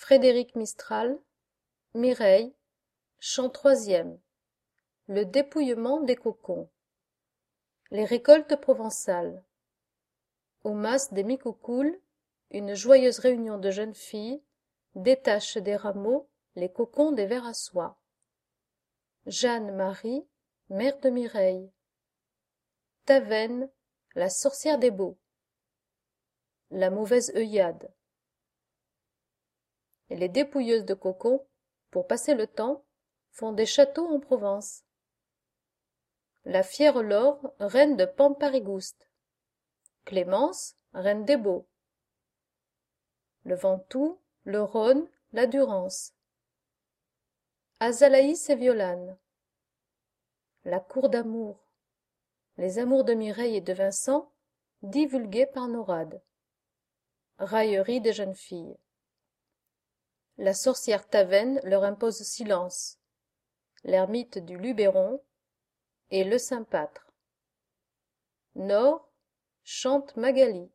Frédéric Mistral, Mireille, chant troisième. Le dépouillement des cocons. Les récoltes provençales. Au mas des Micoucouls, une joyeuse réunion de jeunes filles détache des rameaux les cocons des vers à soie. Jeanne-Marie, mère de Mireille. Tavennes, la sorcière des baux. La mauvaise œillade. Et les dépouilleuses de cocons, pour passer le temps, font des châteaux en Provence. La fière Laure, reine de Pamparigoust. Clémence, reine des Baux. Le Ventoux, le Rhône, la Durance. Azalaïs et Violane. La cour d'amour. Les amours de Mireille et de Vincent, divulgués par Norade. Raillerie des jeunes filles. La sorcière Tavennes leur impose silence. L'ermite du Luberon et le Saint-Pâtre. Nord, chante Magali.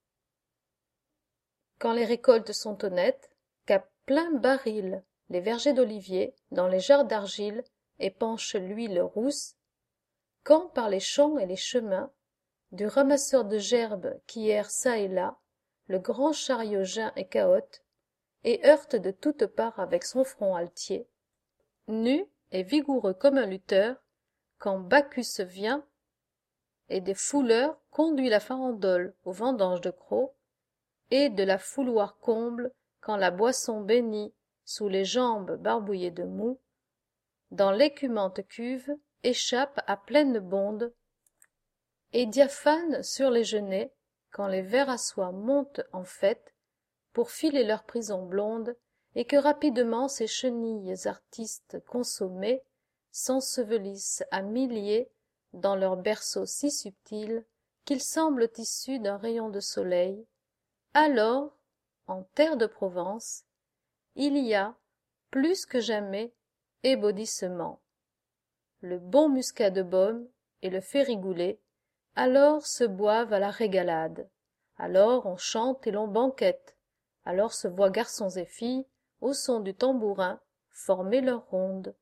Quand les récoltes sont honnêtes, qu'à plein baril les vergers d'oliviers dans les jarres d'argile épanchent l'huile rousse, quand par les champs et les chemins, du ramasseur de gerbes qui erre çà et là, le grand chariot geint et cahote, et heurte de toutes parts avec son front altier, nu et vigoureux comme un lutteur, quand Bacchus vient, et des fouleurs conduit la farandole aux vendanges de Crau, et de la fouloir comble quand la boisson bénie, sous les jambes barbouillées de moût, dans l'écumante cuve, échappe à pleine bonde, et diaphane sur les genêts, quand les vers à soie montent en fête, pour filer leur prison blonde, et que rapidement ces chenilles artistes consommées s'ensevelissent à milliers dans leurs berceaux si subtils qu'ils semblent issus d'un rayon de soleil, alors, en terre de Provence, il y a, plus que jamais, ébaudissement. Le bon muscat de baume et le férigoulet, alors se boivent à la régalade, alors on chante et l'on banquette, alors se voient garçons et filles, au son du tambourin, former leur ronde.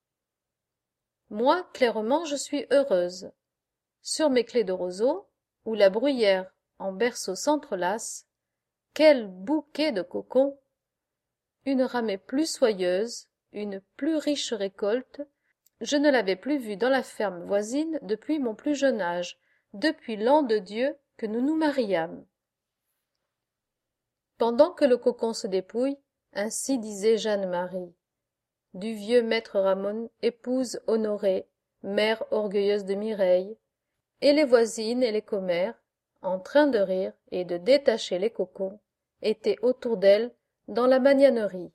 Moi, clairement, je suis heureuse. Sur mes clés de roseau, où la bruyère en berceau s'entrelace, quel bouquet de cocons! Une ramée plus soyeuse, une plus riche récolte, je ne l'avais plus vue dans la ferme voisine depuis mon plus jeune âge, depuis l'an de Dieu que nous nous mariâmes. Pendant que le cocon se dépouille, ainsi disait Jeanne-Marie, du vieux maître Ramon épouse Honorée, mère orgueilleuse de Mireille, et les voisines et les commères, en train de rire et de détacher les cocons, étaient autour d'elle dans la magnanerie.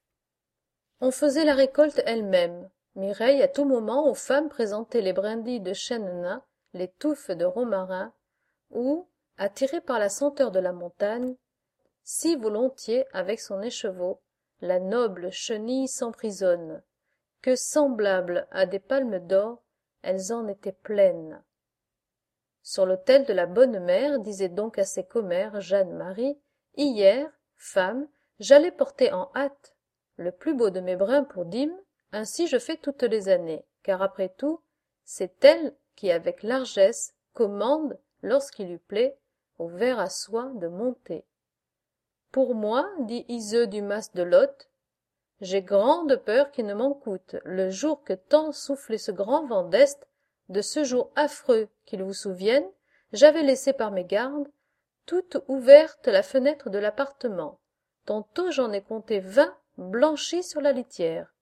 On faisait la récolte elle-même. Mireille à tout moment aux femmes présentait les brindilles de chêne nain, les touffes de romarin, ou, attirée par la senteur de la montagne, si volontiers avec son écheveau, la noble chenille s'emprisonne, que semblables à des palmes d'or, elles en étaient pleines. Sur l'autel de la bonne mère, disait donc à ses commères Jeanne-Marie, hier, femme, j'allais porter en hâte le plus beau de mes brins pour dîme, ainsi je fais toutes les années, car après tout, c'est elle qui avec largesse commande, lorsqu'il lui plaît, au ver à soie de monter. Pour moi, dit Iseux du mas de Lot, j'ai grande peur qu'il ne m'en coûte, le jour que tant soufflait ce grand vent d'est, de ce jour affreux qu'il vous souvienne, j'avais laissé par mégarde toute ouverte la fenêtre de l'appartement. Tantôt j'en ai compté 20 blanchis sur la litière.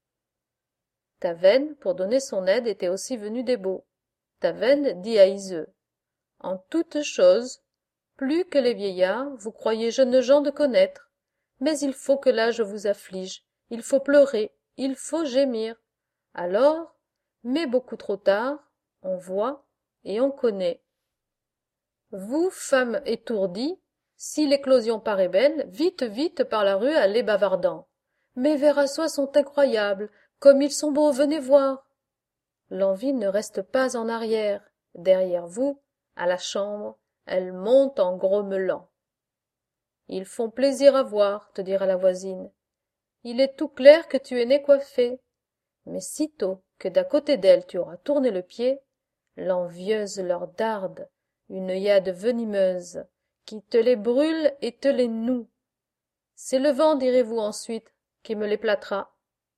Tavennes, pour donner son aide, était aussi venu des Baux. Tavennes dit à Iseux, en toute chose, plus que les vieillards, vous croyez jeunes gens de connaître, mais il faut que l'âge vous afflige, il faut pleurer, il faut gémir. Alors, mais beaucoup trop tard, on voit et on connaît. Vous, femmes étourdies, si l'éclosion paraît belle, vite, vite par la rue allez bavardant. Mes vers à soie sont incroyables, comme ils sont beaux, venez voir. L'envie ne reste pas en arrière, derrière vous, à la chambre, elle monte en grommelant. Ils font plaisir à voir, te dira la voisine. Il est tout clair que tu es né coiffé. Mais sitôt que d'à côté d'elle tu auras tourné le pied, l'envieuse leur darde une œillade venimeuse qui te les brûle et te les noue. C'est le vent, direz-vous ensuite, qui me les plâtra.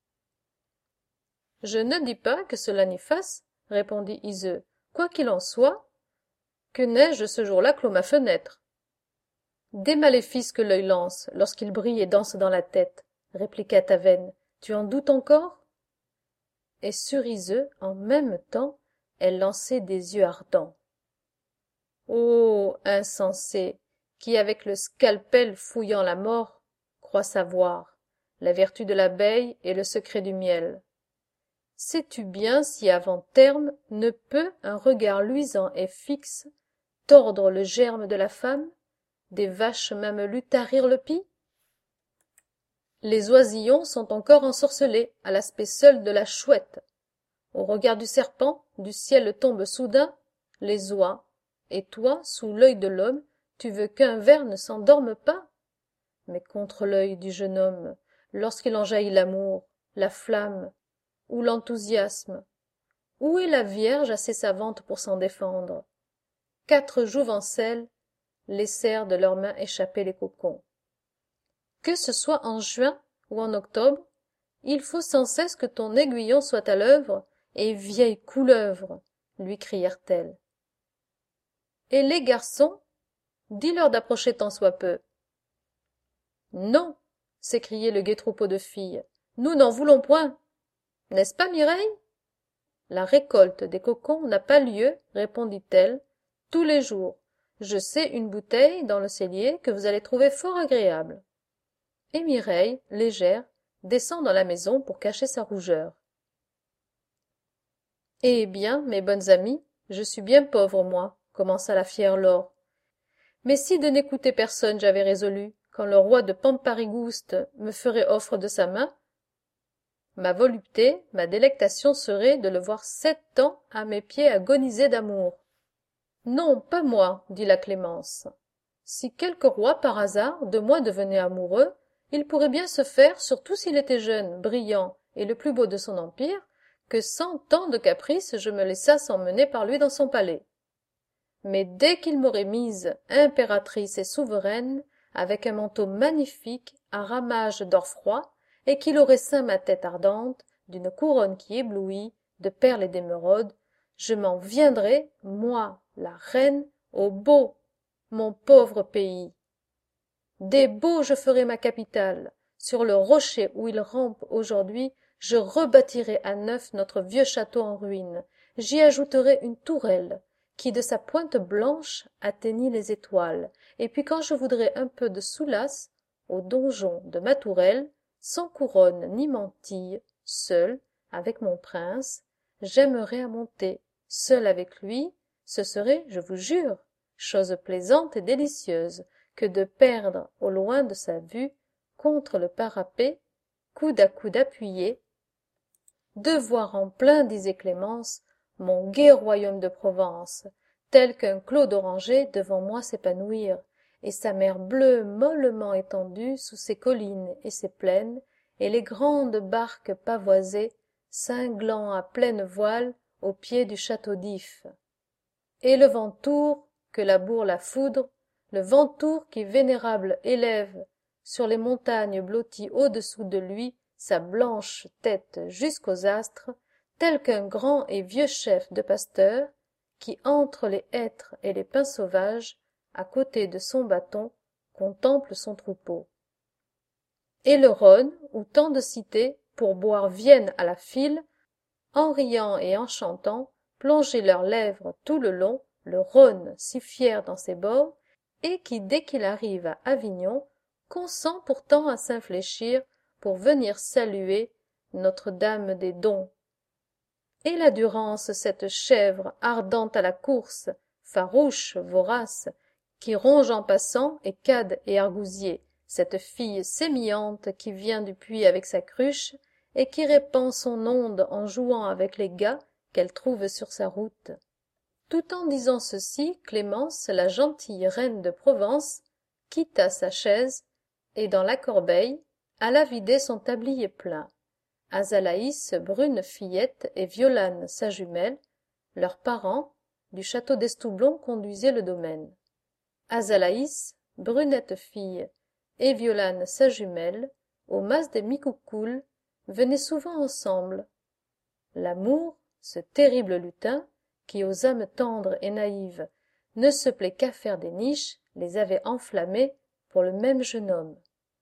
Je ne dis pas que cela n'y fasse, répondit Yseult. Quoi qu'il en soit, que n'ai-je ce jour-là clos ma fenêtre? Des maléfices que l'œil lance, lorsqu'il brille et danse dans la tête, répliqua Tavennes. Tu en doutes encore? Et sur Yseult, en même temps, elle lançait des yeux ardents. Ô insensé, qui avec le scalpel fouillant la mort, croit savoir la vertu de l'abeille et le secret du miel. Sais-tu bien si avant terme ne peut un regard luisant et fixe tordre le germe de la femme, des vaches mamelues tarir le pis? Les oisillons sont encore ensorcelés à l'aspect seul de la chouette. Au regard du serpent, du ciel tombe soudain les oies, et toi, sous l'œil de l'homme, tu veux qu'un ver ne s'endorme pas? Mais contre l'œil du jeune homme, lorsqu'il en jaillit l'amour, la flamme, ou l'enthousiasme, où est la Vierge assez savante pour s'en défendre? 4 jouvencelles laissèrent de leurs mains échapper les cocons. Que ce soit en juin ou en octobre, il faut sans cesse que ton aiguillon soit à l'œuvre, et vieille couleuvre, lui crièrent-elles. Et les garçons, dis-leur d'approcher tant soit peu. Non, s'écriait le gai troupeau de filles, nous n'en voulons point. N'est-ce pas, Mireille? La récolte des cocons n'a pas lieu, répondit-elle, tous les jours. Je sais une bouteille dans le cellier que vous allez trouver fort agréable. Et Mireille, légère, descend dans la maison pour cacher sa rougeur. Eh bien, mes bonnes amies, je suis bien pauvre, moi, commença la fière Laure. Mais si de n'écouter personne j'avais résolu, quand le roi de Pamparigoust me ferait offre de sa main, ma volupté, ma délectation serait de le voir 7 ans à mes pieds agoniser d'amour. Non, pas moi, dit la Clémence. Si quelque roi, par hasard, de moi devenait amoureux, il pourrait bien se faire, surtout s'il était jeune, brillant et le plus beau de son empire, que 100 ans de caprice je me laissasse emmener par lui dans son palais. Mais dès qu'il m'aurait mise impératrice et souveraine, avec un manteau magnifique, un ramage d'or froid, et qu'il aurait ceint ma tête ardente, d'une couronne qui éblouit, de perles et d'émeraudes, je m'en viendrais, moi, la reine, au Beau, mon pauvre pays. Des Beaux je ferai ma capitale. Sur le rocher où il rampe aujourd'hui, je rebâtirai à neuf notre vieux château en ruine. J'y ajouterai une tourelle, qui de sa pointe blanche atteignit les étoiles, et puis quand je voudrais un peu de soulasse, au donjon de ma tourelle, sans couronne ni mantille, seul, avec mon prince, j'aimerais à monter, seul avec lui, ce serait, je vous jure, chose plaisante et délicieuse, que de perdre, au loin de sa vue, contre le parapet, coude à coude appuyé, de voir en plein, disait Clémence, mon gai royaume de Provence, tel qu'un clos d'orangers devant moi s'épanouir, et sa mer bleue mollement étendue sous ses collines et ses plaines, et les grandes barques pavoisées, cinglant à pleine voile au pied du château d'If. Et le Ventour, que laboure la foudre, le Ventour qui vénérable élève sur les montagnes blotties au-dessous de lui sa blanche tête jusqu'aux astres, tel qu'un grand et vieux chef de pasteurs qui, entre les hêtres et les pins sauvages, à côté de son bâton, contemple son troupeau. Et le Rhône, où tant de cités, pour boire viennent à la file, en riant et en chantant, plonger leurs lèvres tout le long, le Rhône si fier dans ses bords, et qui, dès qu'il arrive à Avignon, consent pourtant à s'infléchir pour venir saluer Notre-Dame des Dons. Et la Durance, cette chèvre ardente à la course, farouche, vorace, qui ronge en passant écade et argousier, cette fille sémillante qui vient du puits avec sa cruche et qui répand son onde en jouant avec les gars qu'elle trouve sur sa route. Tout en disant ceci, Clémence, la gentille reine de Provence, quitta sa chaise, et dans la corbeille, alla vider son tablier plein. Azalaïs, brune fillette, et Violane, sa jumelle, leurs parents, du château d'Estoublon conduisaient le domaine. Azalaïs, brunette fille, et Violane, sa jumelle, au mas des Micoucouls, venaient souvent ensemble. L'amour, ce terrible lutin, qui aux âmes tendres et naïves ne se plaît qu'à faire des niches, les avait enflammés pour le même jeune homme.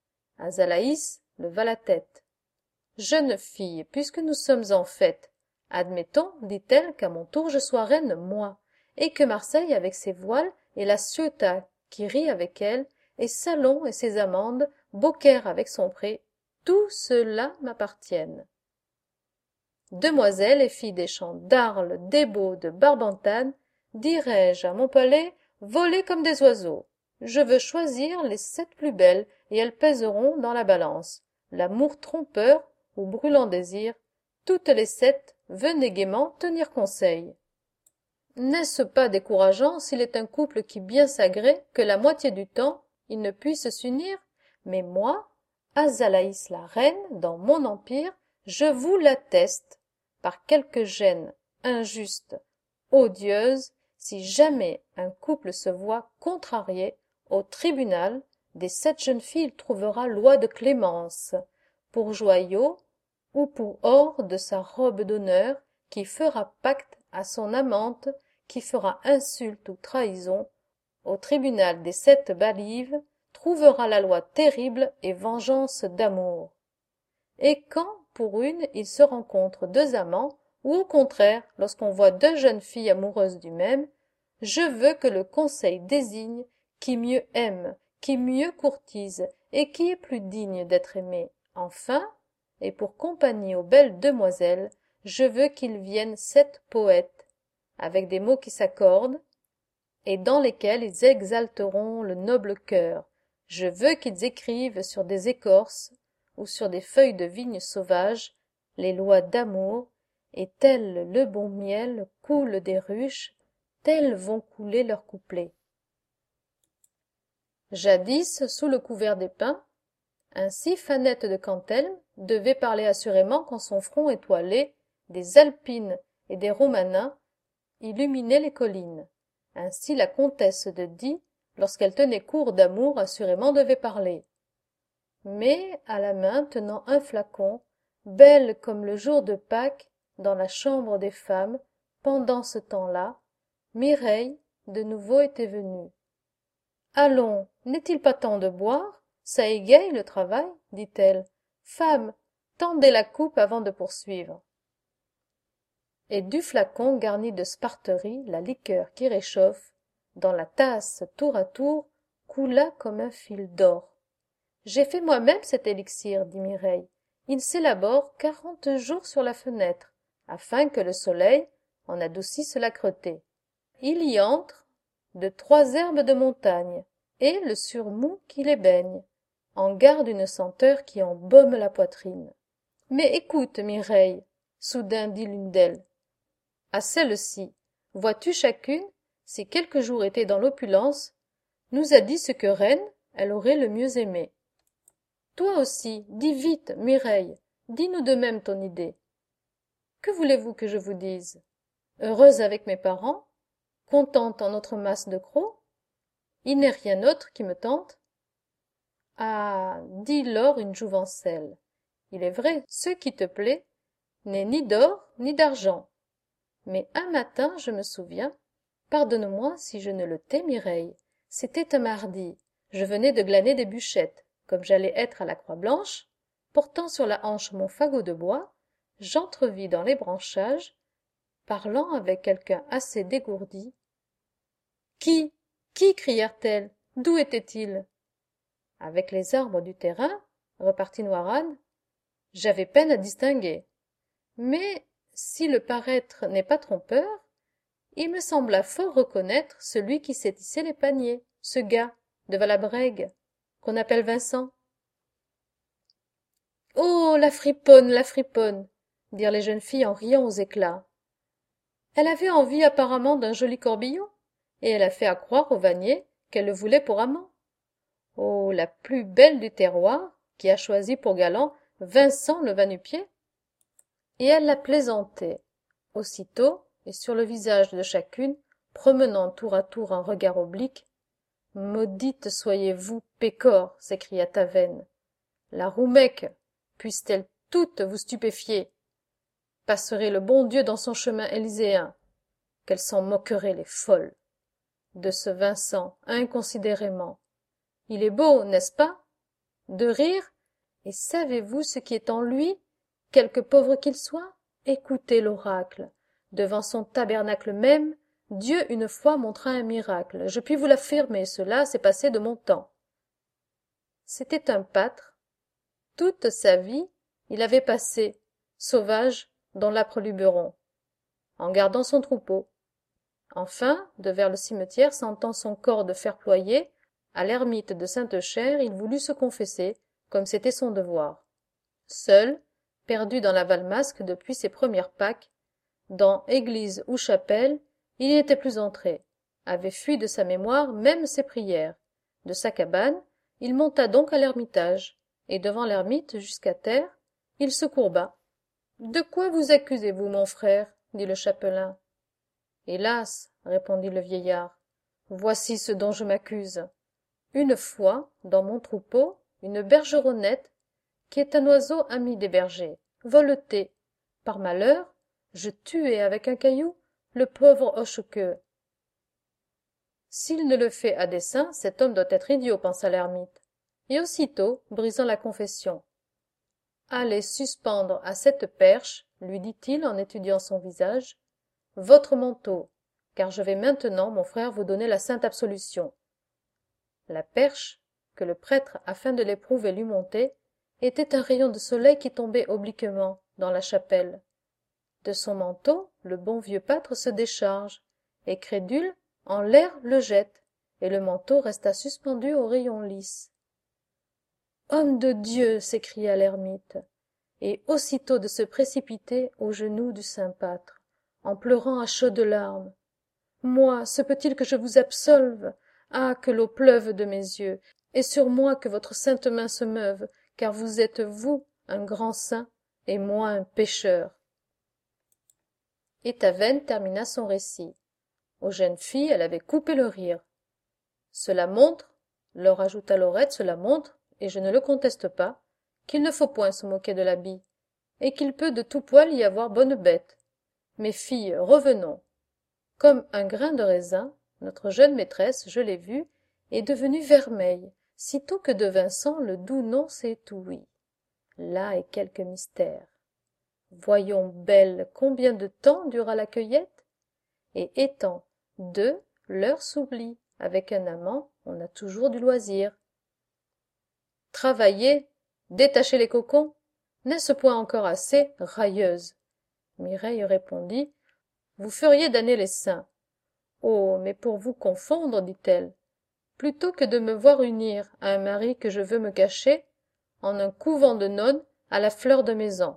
Azalaïs leva la tête. « Jeune fille, puisque nous sommes en fête, admettons, dit-elle, qu'à mon tour je sois reine, moi, et que Marseille avec ses voiles, et la Ciotat qui rit avec elle, et Salon et ses amandes, Beaucaire avec son pré, tout cela m'appartienne. Demoiselles et filles des champs d'Arles, d'Ébaux, de Barbentane, dirai-je à mon palais, volez comme des oiseaux. Je veux choisir les 7 plus belles, et elles pèseront dans la balance. L'amour trompeur ou brûlant désir, toutes les 7, venez gaiement tenir conseil. N'est-ce pas décourageant s'il est un couple qui bien s'agrée, que la moitié du temps, ils ne puissent s'unir? Mais moi, Azalaïs la reine, dans mon empire, je vous l'atteste, par quelque gêne injuste, odieuse, si jamais un couple se voit contrarié, au tribunal des 7 jeunes filles il trouvera loi de clémence, pour joyau ou pour or de sa robe d'honneur, qui fera pacte à son amante, qui fera insulte ou trahison, au tribunal des 7 balives, trouvera la loi terrible et vengeance d'amour. Et quand, pour une, il se rencontre 2 amants, ou au contraire, lorsqu'on voit 2 jeunes filles amoureuses du même, je veux que le conseil désigne qui mieux aime, qui mieux courtise, et qui est plus digne d'être aimé. Enfin, et pour compagnie aux belles demoiselles, je veux qu'ils viennent 7 poètes, avec des mots qui s'accordent, et dans lesquels ils exalteront le noble cœur. Je veux qu'ils écrivent sur des écorces ou sur des feuilles de vigne sauvages les lois d'amour, et tel le bon miel coule des ruches, tels vont couler leurs couplets. Jadis, sous le couvert des pins, ainsi Fanette de Cantelme devait parler assurément quand son front étoilé des Alpines et des Romanins illuminait les collines. Ainsi la comtesse de Die, lorsqu'elle tenait cours d'amour, assurément devait parler. Mais, à la main tenant un flacon, belle comme le jour de Pâques, dans la chambre des femmes, pendant ce temps-là, Mireille, de nouveau, était venue. « Allons, n'est-il pas temps de boire? Ça égaye le travail, dit-elle. Femme, tendez la coupe avant de poursuivre. Et du flacon garni de sparterie, la liqueur qui réchauffe, dans la tasse tour à tour, coula comme un fil d'or. J'ai fait moi-même cet élixir, dit Mireille. Il s'élabore 40 jours sur la fenêtre, afin que le soleil en adoucisse l'âcreté. Il y entre de 3 herbes de montagne, et le surmou qui les baigne, en garde une senteur qui embaume la poitrine. Mais écoute, Mireille, soudain dit l'une d'elles, à celle-ci, vois-tu chacune, si quelques jours étaient dans l'opulence, nous a dit ce que reine elle aurait le mieux aimé. Toi aussi, dis vite, Mireille, dis-nous de même ton idée. Que voulez-vous que je vous dise? Heureuse avec mes parents? Contente en notre masse de crocs? Il n'est rien autre qui me tente? Ah, dis lors une jouvencelle. Il est vrai, ce qui te plaît n'est ni d'or ni d'argent. Mais un matin, je me souviens, pardonne-moi si je ne le tais, Mireille, c'était un mardi, je venais de glaner des bûchettes, comme j'allais être à la Croix-Blanche, portant sur la hanche mon fagot de bois, j'entrevis dans les branchages, parlant avec quelqu'un assez dégourdi. Qui? Qui? Crièrent-elles. D'où était-il? Avec les arbres du terrain, repartit Noironne, j'avais peine à distinguer. Mais, si le paraître n'est pas trompeur, il me sembla fort reconnaître celui qui s'est tissé les paniers, ce gars de Valabrègue, qu'on appelle Vincent. « Oh, la friponne !» dirent les jeunes filles en riant aux éclats. Elle avait envie apparemment d'un joli corbillon, et elle a fait accroire au vannier qu'elle le voulait pour amant. Oh, la plus belle du terroir, qui a choisi pour galant Vincent le va-nu-pied? Et elle la plaisantait. Aussitôt, et sur le visage de chacune, promenant tour à tour un regard oblique, maudite soyez-vous, pécore, s'écria Tavennes. La roumecque, puisse-t-elle toute vous stupéfier? Passerait le bon Dieu dans son chemin élyséen, qu'elle s'en moquerait, les folles. De ce Vincent, inconsidérément. Il est beau, n'est-ce pas? De rire? Et savez-vous ce qui est en lui, quelque pauvre qu'il soit? Écoutez l'oracle. Devant son tabernacle même, Dieu une fois montra un miracle. Je puis vous l'affirmer, cela s'est passé de mon temps. C'était un pâtre. Toute sa vie, il avait passé, sauvage, dans l'âpre Luberon, en gardant son troupeau. Enfin, de vers le cimetière, sentant son corps de fer ployé, à l'ermite de Sainte-Chère, il voulut se confesser, comme c'était son devoir. Seul, perdu dans la Valmasque depuis ses premières Pâques, dans église ou chapelle, il n'y était plus entré, avait fui de sa mémoire même ses prières. De sa cabane, il monta donc à l'ermitage, et devant l'ermite jusqu'à terre, il se courba. « De quoi vous accusez-vous, mon frère? » dit le chapelain. « Hélas, répondit le vieillard, voici ce dont je m'accuse. Une fois, dans mon troupeau, une bergeronnette, qui est un oiseau ami des bergers, voletait. Par malheur, je tuai avec un caillou le pauvre hochequeux. S'il ne le fait à dessein, cet homme doit être idiot, pensa l'ermite. Et aussitôt, brisant la confession. Allez suspendre à cette perche, lui dit-il en étudiant son visage, votre manteau, car je vais maintenant, mon frère, vous donner la sainte absolution. La perche, que le prêtre, afin de l'éprouver, lui montait, était un rayon de soleil qui tombait obliquement dans la chapelle. De son manteau, le bon vieux pâtre se décharge, et crédule, en l'air le jette, et le manteau resta suspendu au rayon lisse. Homme de Dieu, s'écria l'ermite, et aussitôt de se précipiter aux genoux du saint pâtre, en pleurant à chaudes larmes. Moi, se peut-il que je vous absolve? Ah, que l'eau pleuve de mes yeux, et sur moi que votre sainte main se meuve, car vous êtes, vous, un grand saint, et moi un pécheur. Et Tavennes termina son récit. Aux jeunes filles, elle avait coupé le rire. Cela montre, leur ajouta Laurette, cela montre, et je ne le conteste pas, qu'il ne faut point se moquer de l'habit, et qu'il peut de tout poil y avoir bonne bête. Mes filles, revenons. Comme un grain de raisin, notre jeune maîtresse, je l'ai vue, est devenue vermeille, sitôt que de Vincent le doux nom s'étouit. Là est quelque mystère. Voyons, belle, combien de temps dura la cueillette? Et étant deux, l'heure s'oublie. Avec un amant, on a toujours du loisir. Travailler, détacher les cocons, n'est-ce point encore assez, railleuse? Mireille répondit, vous feriez damner les seins. Oh, mais pour vous confondre, dit-elle, plutôt que de me voir unir à un mari que je veux me cacher, en un couvent de nonnes à la fleur de mes ans.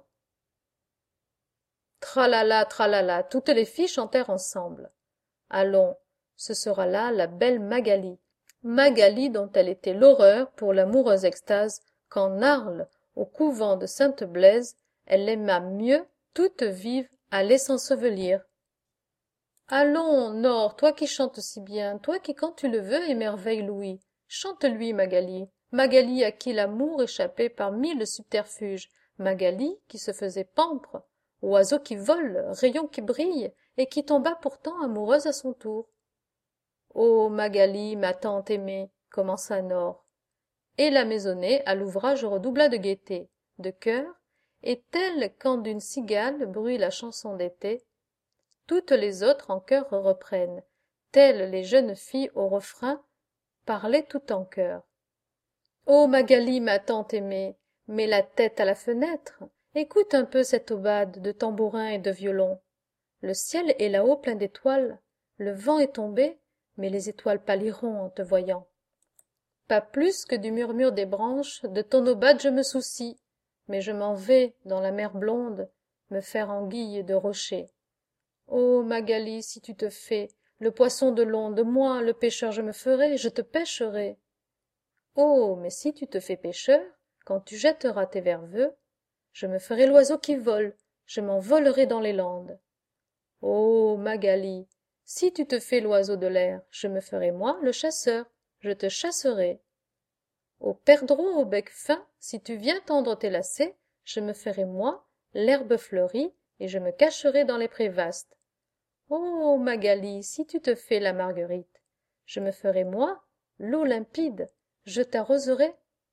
Tralala, toutes les filles chantèrent ensemble. Allons, ce sera là la belle Magali. Magali dont elle était l'horreur pour l'amoureuse extase, qu'en Arles, au couvent de Sainte-Blaise, elle aima mieux, toute vive, aller s'ensevelir. Allons, Nord, toi qui chantes si bien, toi qui, quand tu le veux, émerveilles Louis, chante-lui, Magali. Magali à qui l'amour échappait par mille subterfuges, Magali qui se faisait pampre, oiseau qui vole, rayon qui brille, et qui tomba pourtant amoureuse à son tour. Ô Magali, ma tante aimée, commença Nord. Et la maisonnée à l'ouvrage redoubla de gaieté, de cœur, et telle quand d'une cigale bruit la chanson d'été, toutes les autres en chœur reprennent, telles les jeunes filles au refrain, parlaient tout en chœur. Ô Magali, ma tante aimée, mets la tête à la fenêtre, écoute un peu cette aubade de tambourins et de violons. Le ciel est là-haut plein d'étoiles, le vent est tombé, mais les étoiles pâliront en te voyant. Pas plus que du murmure des branches, de ton aubade je me soucie, mais je m'en vais, dans la mer blonde, me faire anguille de rocher. Ô Magali, si tu te fais, le poisson de l'onde, moi, le pêcheur, je me ferai, je te pêcherai. Oh, mais si tu te fais pêcheur, quand tu jetteras tes verveux, je me ferai l'oiseau qui vole, je m'envolerai dans les landes. Oh, Magali, si tu te fais l'oiseau de l'air, je me ferai moi le chasseur, je te chasserai. Ô perdreau au bec fin, si tu viens tendre tes lacets, je me ferai moi l'herbe fleurie, et je me cacherai dans les prés vastes. Oh, Magali, si tu te fais la marguerite, je me ferai moi l'eau limpide, je t'arroserai.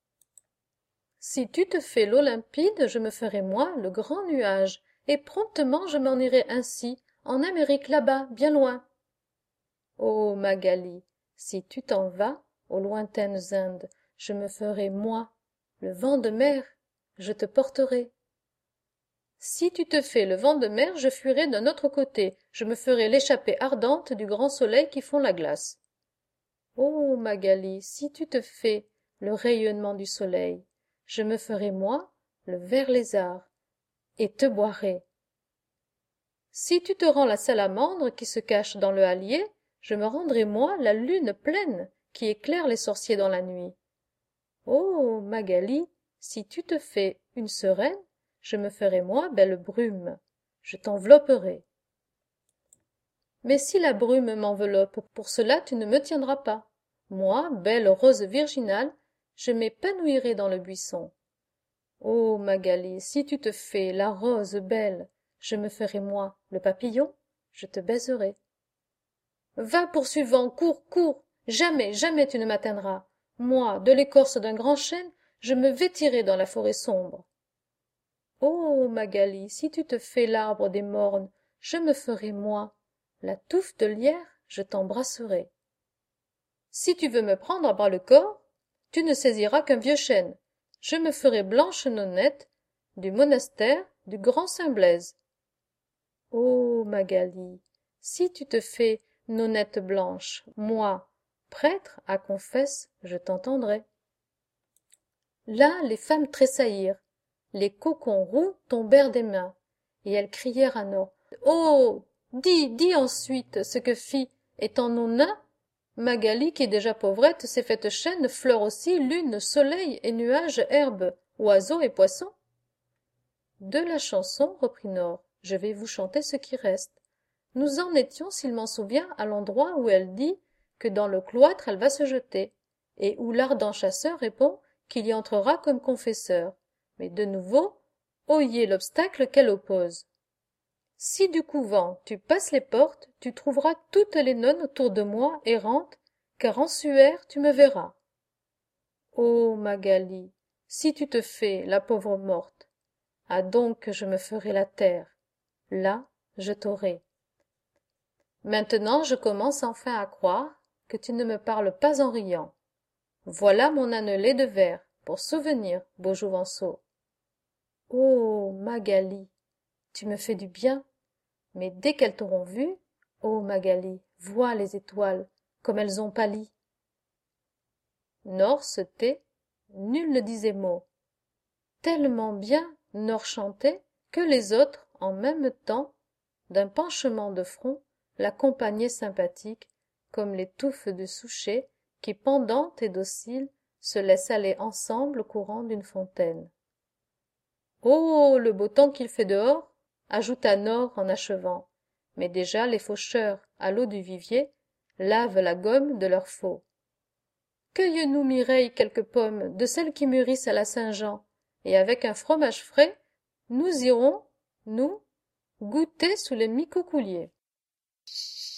Si tu te fais l'eau limpide, je me ferai moi le grand nuage, et promptement je m'en irai ainsi, en Amérique là-bas, bien loin. Ô Magali, si tu t'en vas aux lointaines Indes, je me ferai moi le vent de mer, je te porterai. Si tu te fais le vent de mer, je fuirai d'un autre côté, je me ferai l'échappée ardente du grand soleil qui fond la glace. Ô Magali, si tu te fais le rayonnement du soleil, je me ferai moi le ver lézard, et te boirai. Si tu te rends la salamandre qui se cache dans le hallier, je me rendrai moi la lune pleine qui éclaire les sorciers dans la nuit. Ô Magali, si tu te fais une sereine, je me ferai moi belle brume, je t'envelopperai. Mais si la brume m'enveloppe, pour cela tu ne me tiendras pas. Moi, belle rose virginale, je m'épanouirai dans le buisson. Ô Magali, si tu te fais la rose belle, je me ferai moi le papillon, je te baiserai. Va poursuivant, cours, cours, jamais, jamais tu ne m'atteindras. Moi, de l'écorce d'un grand chêne, je me vêtirai dans la forêt sombre. Ô Magali, si tu te fais l'arbre des mornes, je me ferai moi la touffe de lierre, je t'embrasserai. Si tu veux me prendre à bras le corps, tu ne saisiras qu'un vieux chêne. Je me ferai blanche nonnette du monastère du grand Saint-Blaise. Ô Magali, si tu te fais nonnette blanche, moi, prêtre à confesse, je t'entendrai. Là les femmes tressaillirent, les cocons roux tombèrent des mains, et elles crièrent à Nord. Oh, dis ensuite ce que fit, étant nonna, Magali, qui est déjà pauvrette, s'est faite chêne, fleur aussi, lune, soleil et nuages, herbe, oiseaux et poissons. De la chanson, reprit Nord, je vais vous chanter ce qui reste. Nous en étions, s'il m'en souvient, à l'endroit où elle dit que dans le cloître elle va se jeter, et où l'ardent chasseur répond qu'il y entrera comme confesseur. Mais de nouveau, oyez l'obstacle qu'elle oppose. Si du couvent tu passes les portes, tu trouveras toutes les nonnes autour de moi, errantes, car en suaire tu me verras. Ô Magali, si tu te fais la pauvre morte, ah donc que je me ferai la terre, là je t'aurai. Maintenant je commence enfin à croire que tu ne me parles pas en riant. Voilà mon annelé de verre, pour souvenir, beau Jouvenceau. Ô Magali, tu me fais du bien. Mais dès qu'elles t'auront vue, ô Magali, vois les étoiles, comme elles ont pâli. Nord se tait, nul ne disait mot. Tellement bien Nord chantait que les autres, en même temps, d'un penchement de front, l'accompagnaient sympathiques, comme les touffes de souchet qui, pendantes et dociles, se laissent aller ensemble au courant d'une fontaine. Oh, le beau temps qu'il fait dehors, ajouta Nord en achevant, mais déjà les faucheurs, à l'eau du vivier, lavent la gomme de leurs faux. Cueille-nous, Mireille, quelques pommes, de celles qui mûrissent à la Saint-Jean, et avec un fromage frais, nous irons, nous, goûter sous les micocouliers.